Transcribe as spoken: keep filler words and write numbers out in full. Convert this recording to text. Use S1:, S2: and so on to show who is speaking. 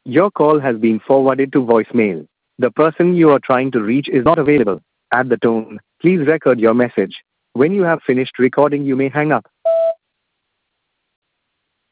S1: Your call has been forwarded to voicemail. The person you are trying to reach is not available. At the tone, please record your message. When you have finished recording, you may hang up.